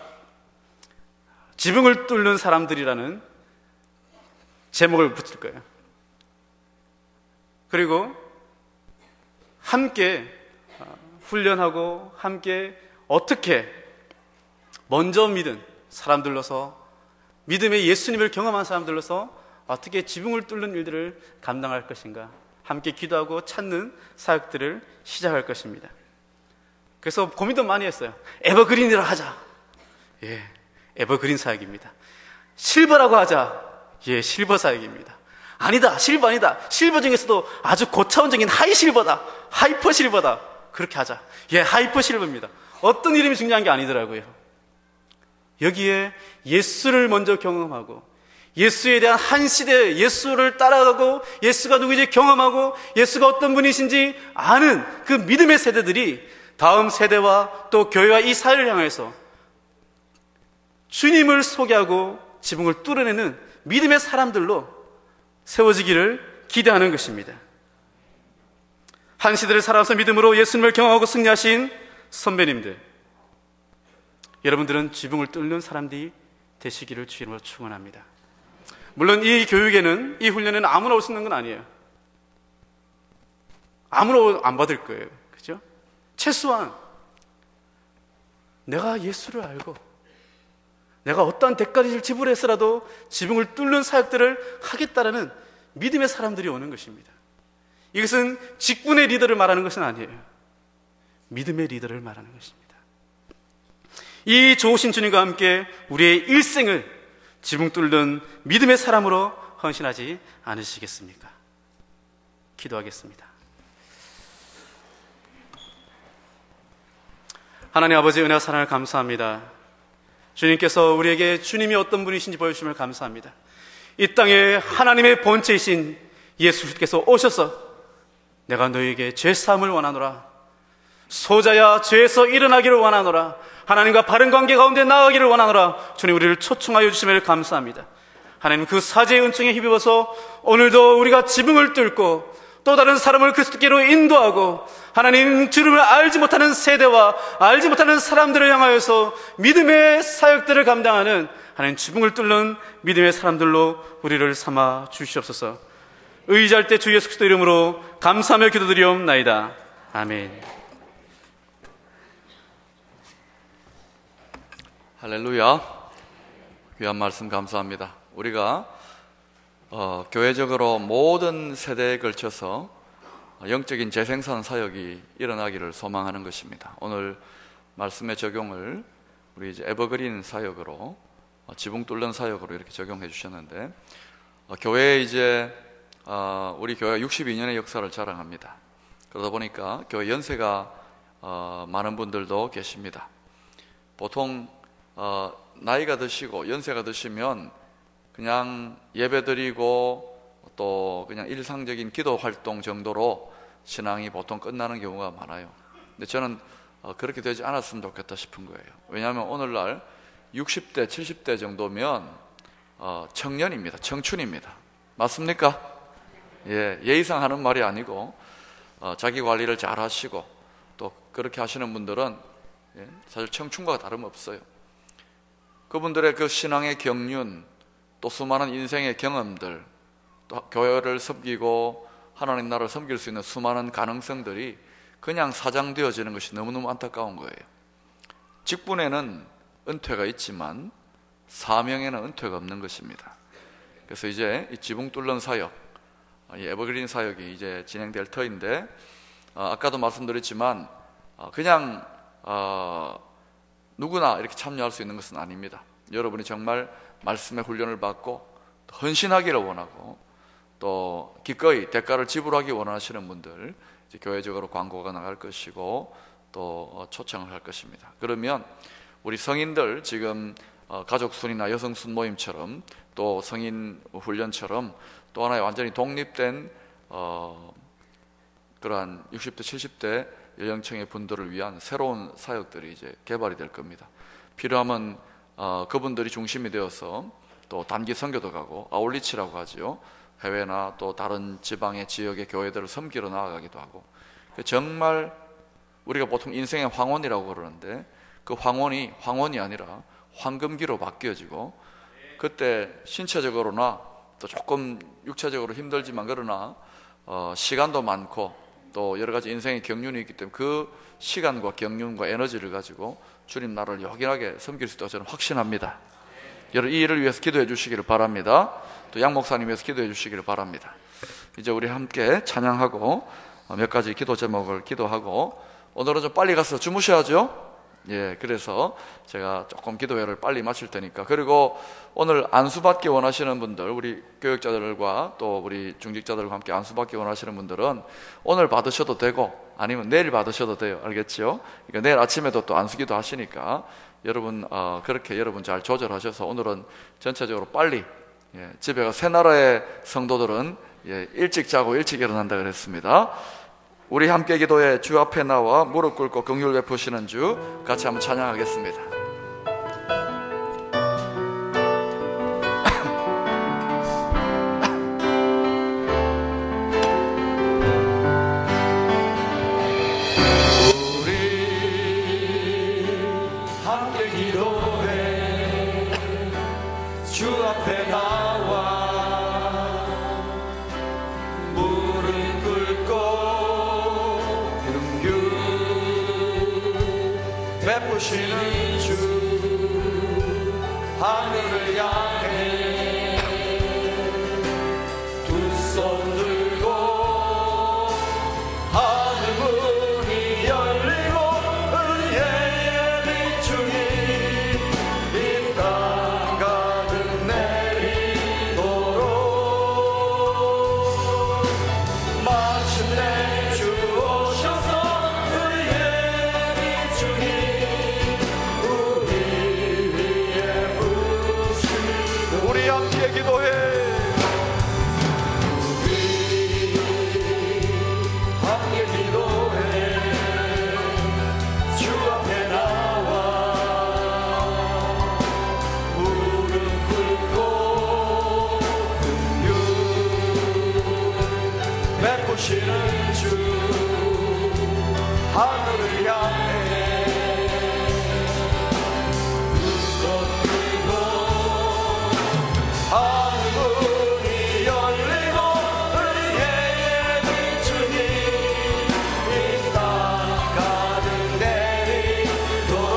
지붕을 뚫는 사람들이라는 제목을 붙일 거예요. 그리고 함께 훈련하고 함께 어떻게 먼저 믿은 사람들로서, 믿음의 예수님을 경험한 사람들로서 어떻게 지붕을 뚫는 일들을 감당할 것인가, 함께 기도하고 찾는 사역들을 시작할 것입니다. 그래서 고민도 많이 했어요. 에버그린이라 하자. 에버그린 사역입니다. 실버라고 하자. 실버 사역입니다. 아니다, 실버 아니다. 실버 중에서도 아주 고차원적인 하이 실버다. 하이퍼 실버다. 그렇게 하자. 하이퍼 실버입니다. 어떤 이름이 중요한 게 아니더라고요. 여기에 예수를 먼저 경험하고, 예수에 대한 한 시대, 예수를 따라가고, 예수가 누구인지 경험하고, 예수가 어떤 분이신지 아는 그 믿음의 세대들이 다음 세대와 또 교회와 이 사회를 향해서 주님을 소개하고 지붕을 뚫어내는 믿음의 사람들로 세워지기를 기대하는 것입니다. 한 시대를 살아서 믿음으로 예수님을 경험하고 승리하신 선배님들, 여러분들은 지붕을 뚫는 사람들이 되시기를 주님으로 축원합니다. 물론 이 교육에는, 이 훈련에는 아무나 올 수 있는 건 아니에요. 아무나 안 받을 거예요. 그죠? 최소한 내가 예수를 알고 내가 어떠한 대가를 지불해서라도 지붕을 뚫는 사역들을 하겠다라는 믿음의 사람들이 오는 것입니다. 이것은 직분의 리더를 말하는 것은 아니에요. 믿음의 리더를 말하는 것입니다. 이 좋으신 주님과 함께 우리의 일생을 지붕 뚫는 믿음의 사람으로 헌신하지 않으시겠습니까? 기도하겠습니다. 하나님 아버지, 은혜와 사랑을 감사합니다. 주님께서 우리에게 주님이 어떤 분이신지 보여주심을 감사합니다. 이 땅에 하나님의 본체이신 예수 그리스도께서 오셔서 내가 너에게 죄사함을 원하노라, 소자야 죄에서 일어나기를 원하노라, 하나님과 바른 관계 가운데 나아가기를 원하노라, 주님 우리를 초청하여 주심을 감사합니다. 하나님, 그 사제의 은총에 힘입어서 오늘도 우리가 지붕을 뚫고 또 다른 사람을 그리스도께로 인도하고 하나님 주님을 알지 못하는 세대와 알지 못하는 사람들을 향하여서 믿음의 사역들을 감당하는 하나님 지붕을 뚫는 믿음의 사람들로 우리를 삼아 주시옵소서. 의지할 때 주 예수 그리스도 이름으로 감사하며 기도드리옵나이다. 아멘. 할렐루야. 귀한 말씀 감사합니다. 우리가 교회적으로 모든 세대에 걸쳐서 영적인 재생산 사역이 일어나기를 소망하는 것입니다. 오늘 말씀의 적용을 우리 이제 에버그린 사역으로, 지붕 뚫는 사역으로 이렇게 적용해 주셨는데, 교회에 이제 우리 교회가 62년의 역사를 자랑합니다. 그러다 보니까 교회 연세가 많은 분들도 계십니다. 보통 나이가 드시고 연세가 드시면 그냥 예배드리고 또 그냥 일상적인 기도 활동 정도로 신앙이 보통 끝나는 경우가 많아요. 근데 저는 그렇게 되지 않았으면 좋겠다 싶은 거예요. 왜냐하면 오늘날 60대, 70대 정도면 청년입니다. 청춘입니다. 맞습니까? 예, 예의상 하는 말이 아니고 자기 관리를 잘 하시고 또 그렇게 하시는 분들은 사실 청춘과 다름없어요. 그분들의 그 신앙의 경륜, 또 수많은 인생의 경험들, 또 교회를 섬기고 하나님 나라를 섬길 수 있는 수많은 가능성들이 그냥 사장되어지는 것이 너무너무 안타까운 거예요. 직분에는 은퇴가 있지만 사명에는 은퇴가 없는 것입니다. 그래서 이제 이 지붕 뚫는 사역, 이 에버그린 사역이 이제 진행될 터인데, 아까도 말씀드렸지만 그냥 누구나 이렇게 참여할 수 있는 것은 아닙니다. 여러분이 정말 말씀의 훈련을 받고 헌신하기를 원하고 또 기꺼이 대가를 지불하기 원하시는 분들, 이제 교회적으로 광고가 나갈 것이고 또 초청을 할 것입니다. 그러면 우리 성인들 지금 가족순이나 여성순 모임처럼 또 성인 훈련처럼 또 하나의 완전히 독립된 그러한 60대 70대 여영청의 분들을 위한 새로운 사역들이 이제 개발이 될 겁니다. 필요하면 그분들이 중심이 되어서 또 단기 선교도 가고 아울리치라고 하죠. 해외나 또 다른 지방의 지역의 교회들을 섬기러 나아가기도 하고, 정말 우리가 보통 인생의 황혼이라고 그러는데 그 황혼이 아니라 황금기로 바뀌어지고, 그때 신체적으로나 또 조금 육체적으로 힘들지만 그러나 시간도 많고 또 여러 가지 인생의 경륜이 있기 때문에 그 시간과 경륜과 에너지를 가지고 주님 나라를 요긴하게 섬길 수 있다고 저는 확신합니다. 여러분 이 일을 위해서 기도해 주시기를 바랍니다. 또 양 목사님 위해서 기도해 주시기를 바랍니다. 이제 우리 함께 찬양하고 몇 가지 기도 제목을 기도하고, 오늘은 좀 빨리 가서 주무셔야죠. 예, 그래서 제가 조금 기도회를 빨리 마칠 테니까, 그리고 오늘 안수받기 원하시는 분들, 우리 교육자들과 또 우리 중직자들과 함께 안수받기 원하시는 분들은 오늘 받으셔도 되고 아니면 내일 받으셔도 돼요. 알겠죠? 그러니까 내일 아침에도 또 안수기도 하시니까 여러분 그렇게 여러분 잘 조절하셔서 오늘은 전체적으로 빨리, 집에 가 새 나라의 성도들은 일찍 자고 일찍 일어난다 그랬습니다. 우리 함께 기도해 주 앞에 나와 무릎 꿇고 긍휼 베푸시는 주 같이 한번 찬양하겠습니다. 우리 함께 기도해 주 앞에 나와 베푸시는 주 하늘을 향해 두 손 들고 하늘 문이 열리고 은혜의 빛중이 이 땅 가득 내리도록 마침내 주 오셔서 은혜의 빛중이 우리 위에 부으시고 우리 함께 기도해. 함께 기도해. 주 앞에 나와 무릎 꿇고 긍휼 베푸시는 주 하늘을 향해 두 손 들고 하늘 문이 열리고 은혜의 빛중이 이 땅 가득 내리도록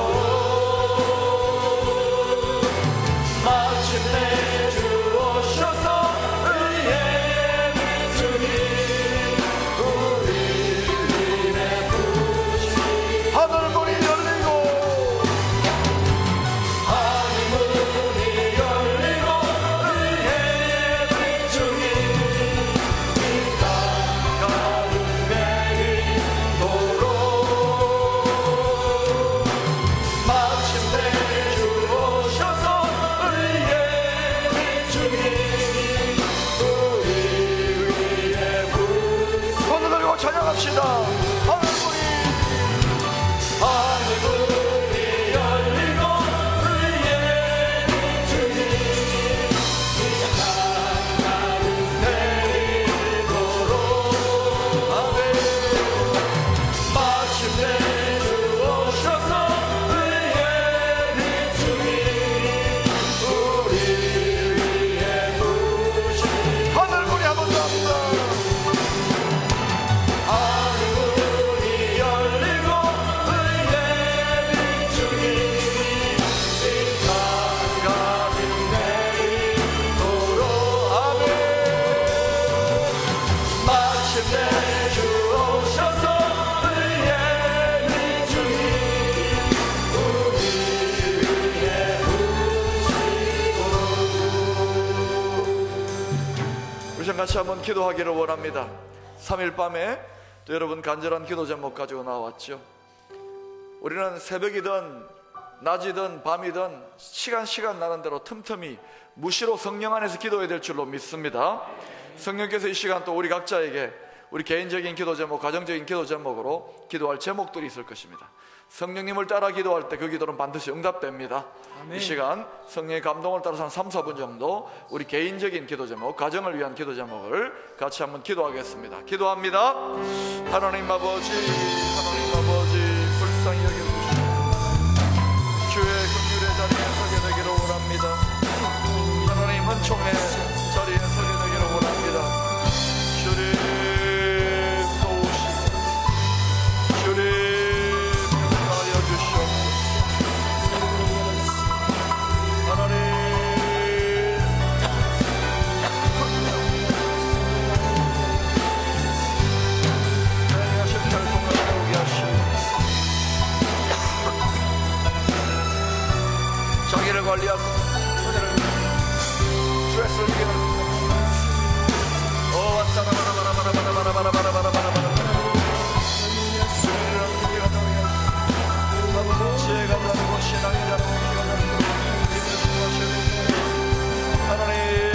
마침내 주 오셔서 은혜의 빛중이 우리 위에 부으시고 하늘 문이 열리고 하늘 문이 열리고 은혜의 빛중이 이 땅 가득 내리도록 마침내 주 오셔서 은혜의 빛중이 우리 위에 부으시고 손을 들고 찬양합시다. 하늘 문이 열리고 은혜의 빛중이 이 땅 가득 내리도록 아멘. 마침내 주 오셔서 은혜의 빛중이 우리 위에 부으시고 하늘 문이 한번 더 합니다. 하늘 문이 열리고 은혜의 빛중이 이 땅 가득 내리도록 아멘. 마침내 주 오셔서 은혜의 빛중이 우리 위에 부으시고 우리 좀 같이 한번 기도하기를 원합니다. 3일 밤에 또 여러분 간절한 기도 제목 가지고 나왔죠. 우리는 새벽이든 낮이든 밤이든 시간 나는 대로 틈틈이 무시로 성령 안에서 기도해야 될 줄로 믿습니다. 성령께서 이 시간 또 우리 각자에게 우리 개인적인 기도 제목, 가정적인 기도 제목으로 기도할 제목들이 있을 것입니다. 성령님을 따라 기도할 때 그 기도는 반드시 응답됩니다. 이 시간 성령의 감동을 따라서 한 3, 4분 정도 우리 개인적인 기도 제목, 가정을 위한 기도 제목을 같이 한번 기도하겠습니다. 기도합니다. 하나님 아버지, 불쌍히 여겨주시고 주의 긍휼의 자리에 서게 되기를 원합니다. 하나님 은총의 자리에 서게 되기를 원합니다. 주님 도우시고 주님 자기를 관리하고 스트레스를 이기는 지혜가 다르고 신앙이 다르고 기가 다르고 하나님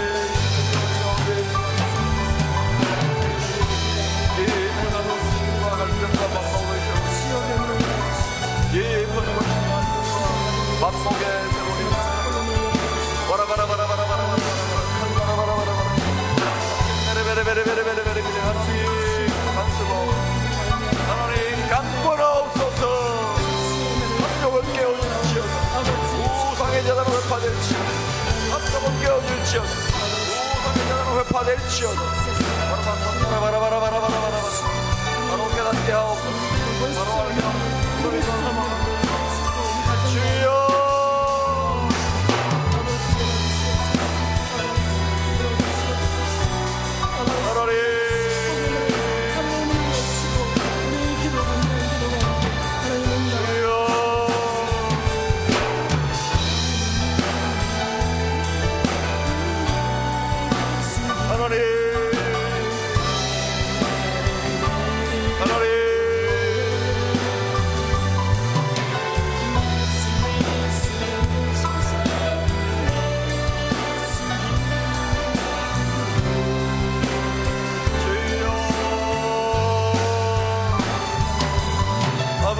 이 문화노스와 갈등과 맞먹을 이 분과 맞먹에 세우니 하나님 강권하옵소서. 합력을 깨워주시옵소서. 우상의 재단을 회파될지어다. 합력을 깨워줄지어다. 우상의 재단을 회파될지어다. 바로 깨닫게 하옵소서. 바로 알게 하옵소서. 주여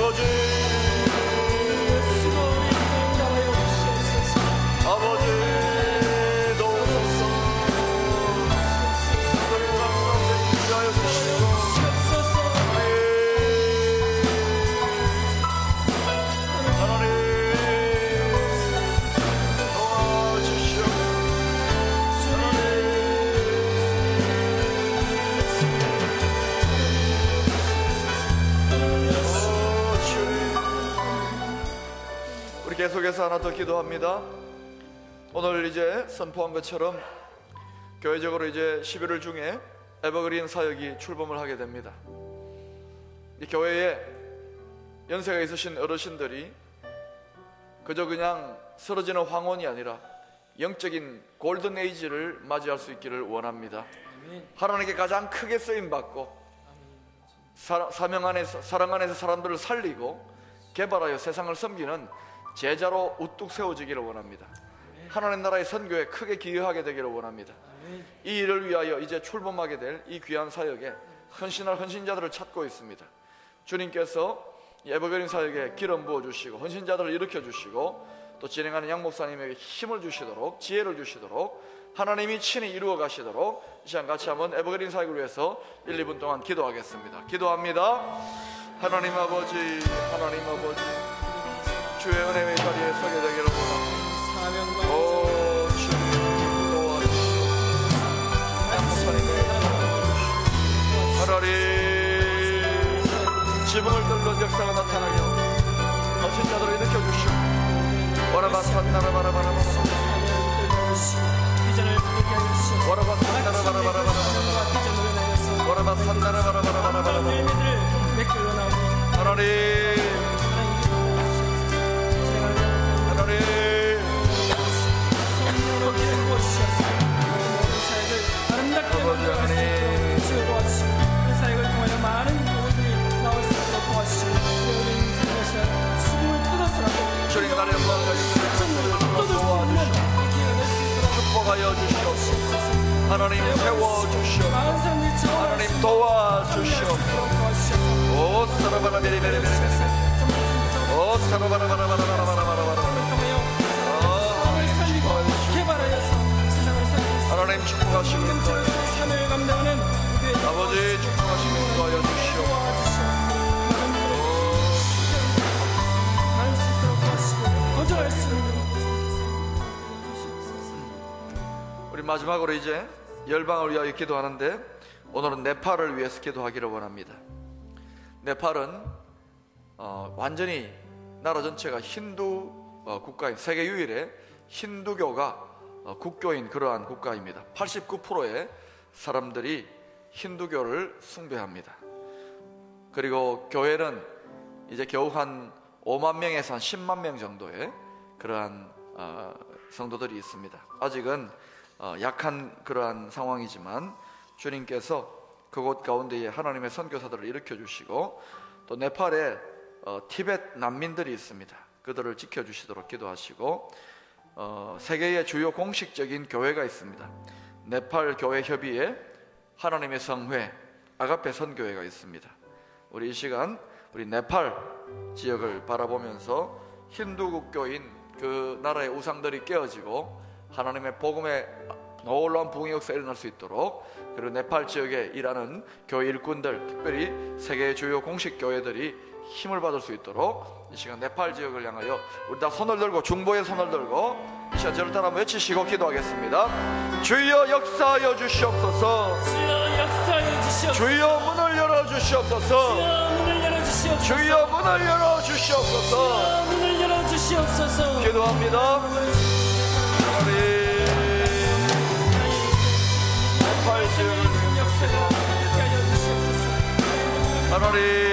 아버지 아버지 도우소서. 우리 가운데 인자하여 주시고 하나님 도와주시오. 우리 계속해서 하나 더 기도합니다. 오늘 이제 선포한 것처럼 교회적으로 이제 11월 중에 에버그린 사역이 출범을 하게 됩니다. 이 교회에 연세가 있으신 어르신들이 그저 그냥 쓰러지는 황혼이 아니라 영적인 골든 에이지를 맞이할 수 있기를 원합니다. 하나님께 가장 크게 쓰임받고 사명 안에서, 사랑 안에서 사람들을 살리고 개발하여 세상을 섬기는 제자로 우뚝 세워지기를 원합니다. 하나님 나라의 선교에 크게 기여하게 되기를 원합니다. 이 일을 위하여 이제 출범하게 될 이 귀한 사역에 헌신할 헌신자들을 찾고 있습니다. 주님께서 에버그린 사역에 기름 부어주시고 헌신자들을 일으켜주시고 또 진행하는 양 목사님에게 힘을 주시도록 지혜를 주시도록 하나님이 친히 이루어 가시도록 이 시간 같이 한번 에버그린 사역을 위해서 1, 2분 동안 기도하겠습니다. 기도합니다. 하나님 아버지, 하나님 아버지, 주의 은혜의 자리에 서게 되기를 원합니다. 오 주님 도와주시오. 양 목사님에게 하나님 지붕을 뚫는 역사가 나타나게 하고 헌신자들을 일으켜주시오. 와라바산나라바라바라바라 와라바산나라바라바라바라 와라바산나라바라바라바라 하나님 사역을 통하여 많은 분들이 나올 수 있도록 도와주시고 수금을 뜯어서라도 주님 나를 축복하여 주시옵소서. 하나님 세워주시옵소서. 하나님 도와주시옵소서. 오 사라바라베리베리베리 오 사라바라바라바라바라바라바라 하나님 축복하시고 아버지 축복하시고 도와여 주시옵소서. 우리 마지막으로 이제 열방을 위하여 기도하는데 오늘은 네팔을 위해서 기도하기를 원합니다. 네팔은 완전히 나라 전체가 힌두 국가인 세계 유일의 힌두교가 국교인 그러한 국가입니다. 89%의 사람들이 힌두교를 숭배합니다. 그리고 교회는 이제 겨우 한 5만 명에서 한 10만 명 정도의 그러한 성도들이 있습니다. 아직은 약한 그러한 상황이지만 주님께서 그곳 가운데에 하나님의 선교사들을 일으켜주시고 또 네팔에 티벳 난민들이 있습니다. 그들을 지켜주시도록 기도하시고 세계의 주요 공식적인 교회가 있습니다. 네팔 교회 협의회, 하나님의 성회, 아가페 선교회가 있습니다. 우리 이 시간 우리 네팔 지역을 바라보면서 힌두국교인 그 나라의 우상들이 깨어지고 하나님의 복음의 놀라운 부흥의 역사가 일어날 수 있도록, 그리고 네팔 지역에 일하는 교회 일꾼들, 특별히 세계의 주요 공식 교회들이 힘을 받을 수 있도록 이 시간 네팔 지역을 향하여 우리 다 손을 들고, 중보의 손을 들고 이 시간 저를 따라 외치시고 기도하겠습니다. 주여 역사하여 주시옵소서. 주여 문을 열어 주시옵소서. 주여 문을 열어 주시옵소서. 기도합니다. 네팔 지역을 하나님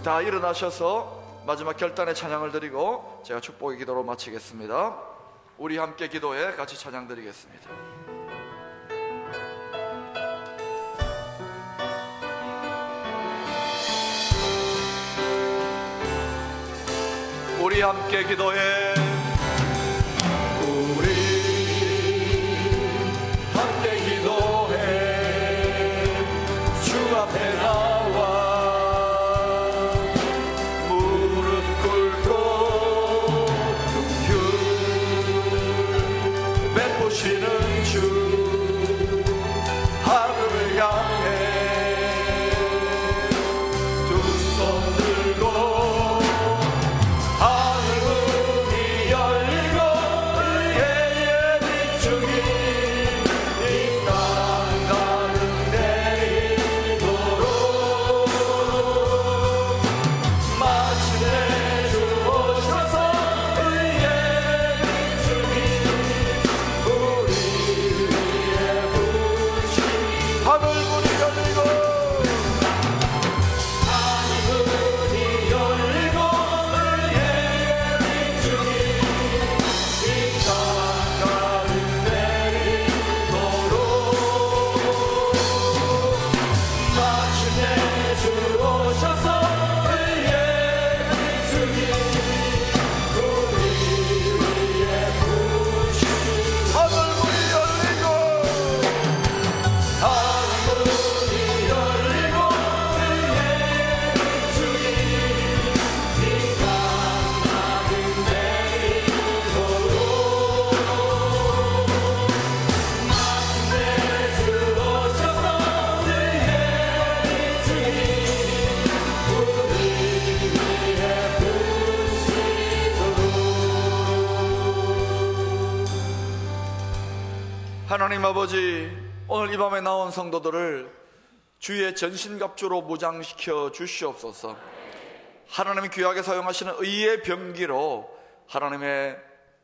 다 일어나셔서 마지막 결단의 찬양을 드리고 제가 축복의 기도로 마치겠습니다. 우리 함께 기도해 같이 찬양 드리겠습니다. 우리 함께 기도해. 우리 함께 기도해. 주 앞에 나와 무릎 꿇고 긍휼 베푸시는 주 하늘을 향해 두 손 들고 하나님 아버지, 오늘 이 밤에 나온 성도들을 주의 전신갑주로 무장시켜 주시옵소서. 하나님이 귀하게 사용하시는 의의 병기로 하나님의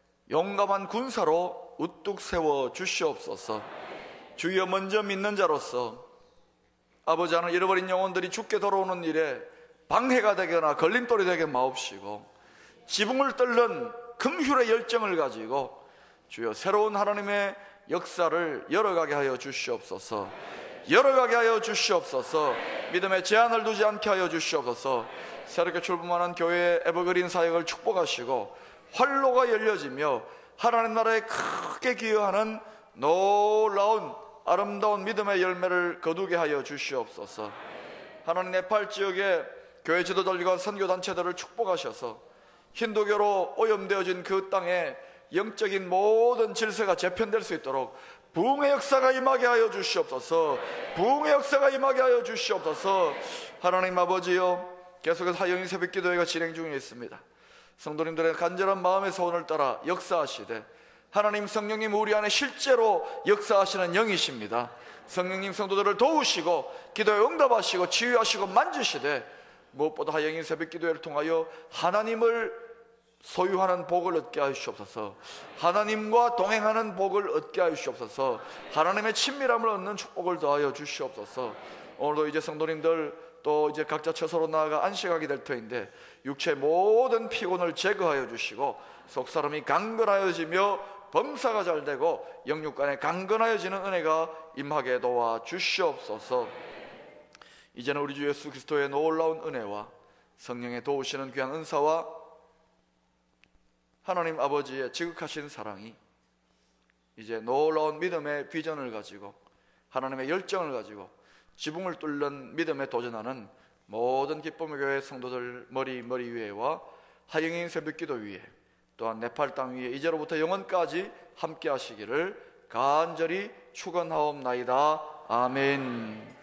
용감한 군사로 우뚝 세워 주시옵소서. 주여 먼저 믿는 자로서 아버지 하나님, 잃어버린 영혼들이 죽게 돌아오는 일에 방해가 되거나 걸림돌이 되게 마옵시고 지붕을 뚫는 긍휼의 열정을 가지고 주여 새로운 하나님의 역사를 열어가게 하여 주시옵소서. 열어가게 하여 주시옵소서. 믿음에 제한을 두지 않게 하여 주시옵소서. 새롭게 출범하는 교회의 에버그린 사역을 축복하시고 활로가 열려지며 하나님 나라에 크게 기여하는 놀라운 아름다운 믿음의 열매를 거두게 하여 주시옵소서. 하나님, 네팔 지역의 교회 지도자들과 선교단체들을 축복하셔서 힌두교로 오염되어진 그 땅에 영적인 모든 질서가 재편될 수 있도록 부흥의 역사가 임하게 하여 주시옵소서. 부흥의 역사가 임하게 하여 주시옵소서. 하나님 아버지요, 계속해서 하영인 새벽기도회가 진행 중에 있습니다. 성도님들의 간절한 마음의 소원을 따라 역사하시되 하나님, 성령님 우리 안에 실제로 역사하시는 영이십니다. 성령님 성도들을 도우시고 기도에 응답하시고 치유하시고 만지시되 무엇보다 하영인 새벽기도회를 통하여 하나님을 소유하는 복을 얻게 하시옵소서. 하나님과 동행하는 복을 얻게 하시옵소서. 하나님의 친밀함을 얻는 축복을 더하여 주시옵소서. 오늘도 이제 성도님들 또 이제 각자 처소로 나아가 안식하게 될 터인데 육체의 모든 피곤을 제거하여 주시고 속사람이 강건하여지며 범사가 잘 되고 영육간에 강건하여지는 은혜가 임하게 도와 주시옵소서. 이제는 우리 주 예수 그리스도의 놀라운 은혜와 성령의 도우시는 귀한 은사와 하나님 아버지의 지극하신 사랑이 이제 놀라운 믿음의 비전을 가지고 하나님의 열정을 가지고 지붕을 뚫는 믿음에 도전하는 모든 기쁨의 교회 성도들 머리 위에와 하영인 새벽기도 위에 또한 네팔 땅 위에 이제로부터 영원까지 함께 하시기를 간절히 축원하옵나이다. 아멘.